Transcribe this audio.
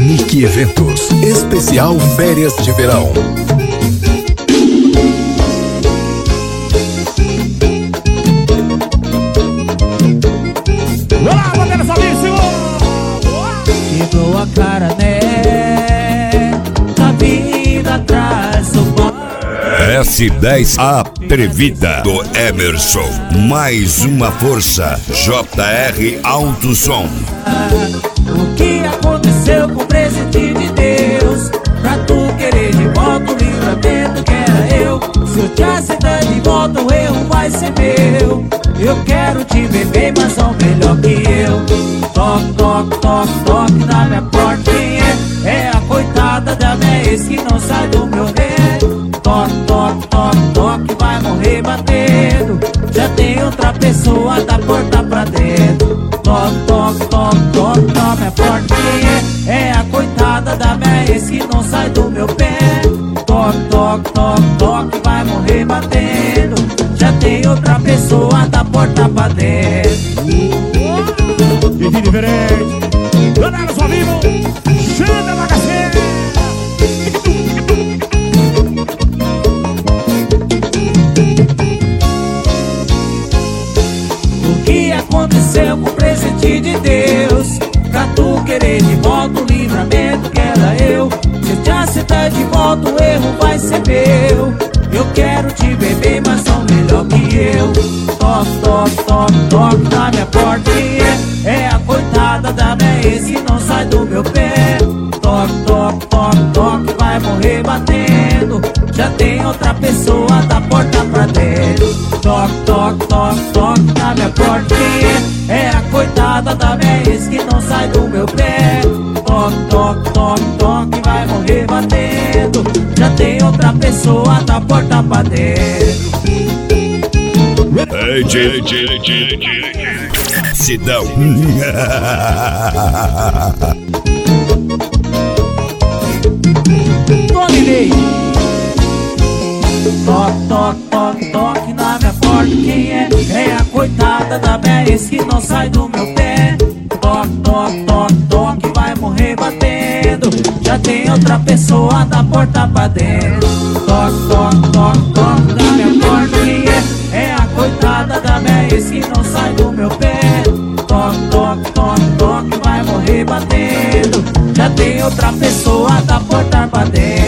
Nick Eventos, especial férias de verão. Olá, Bandeira Solíssimo! Quebrou a cara, né? A vida atrás do banco. S10 Atrevida do Emerson. Mais uma força. JR Alto Som. O que aconteceu com o presente de Deus? Pra tu querer de volta o livramento que era eu. Se eu te aceitar de volta o erro vai ser meu. Eu quero te ver bem, mas não melhor que eu. Toque, toque, toque, toque na minha porta. Quem é? É a coitada da minha ex que não sai do meu dedo. Toque, toque, toque, toque, vai morrer batendo. Já tem outra pessoa da porta pra dentro. Toque, toque, toque, toque na minha porta. Quem é? É a coitada da minha ex que não sai do meu pé. Toque, toque, toque, toque, vai morrer batendo. Já tem outra pessoa da porta pra dentro. Que diferente! Donados ao vivo! Xanda Bagaceira! O que aconteceu com o presente de Deus? Pra tu querer de volta o livramento que era eu. Se eu te aceitar de volta o erro vai ser meu. Eu quero te ver bem, mas não melhor que eu. Toque, toque, toque, toque na minha porta. É a coitada da minha ex que não sai do meu pé. Toque, toque, toque, toque, vai morrer batendo. Já tem outra pessoa da porta pra dentro. Toque, toque, toque, toque na minha porta. É a coitada da minha ex que não sai do meu pé. Toque, toque, toque, toque, vai morrer batendo. Já tem outra pessoa da porta pra dentro. Sidão. Dominei. Toque, toque, toque, toque na minha porta. Quem é? É a coitada da minha ex que não sai do meu pé. Toque, toque, toque, toque, vai morrer batendo. Já tem outra pessoa da porta pra dentro. Toque, toque, toque, toque na minha porta. Quem é? É a coitada da minha ex que não sai do meu pé. Toque, toque, toque, toque, vai morrer batendo. Já tem outra pessoa da porta pra dentro.